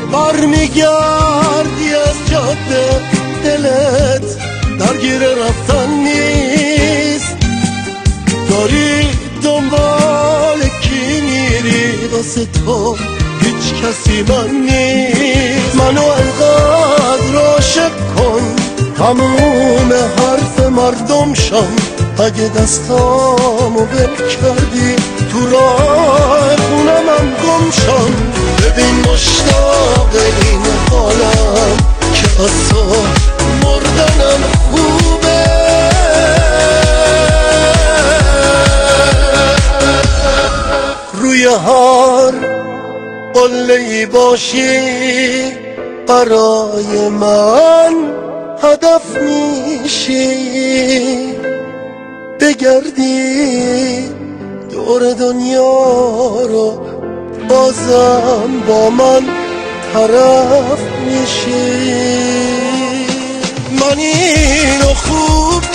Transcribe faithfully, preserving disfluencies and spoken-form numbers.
برمیگردی از جاده، دلت درگیر رفتن نیست. داری دنبال کی میری؟ واسه تو هیچ کسی من نیست. منو انقدر عاشق کن تموم حرف مردم شم. اگه دستامو ول کردی تو راه خونه من گم شم. ببین مشتاق این حالم که از تو مردنم خوبه. روی هر قله‌ای باشی برای من هدف میشی. بگردی دور دنیا رو بازم با من طرف میشی. من اینو خوب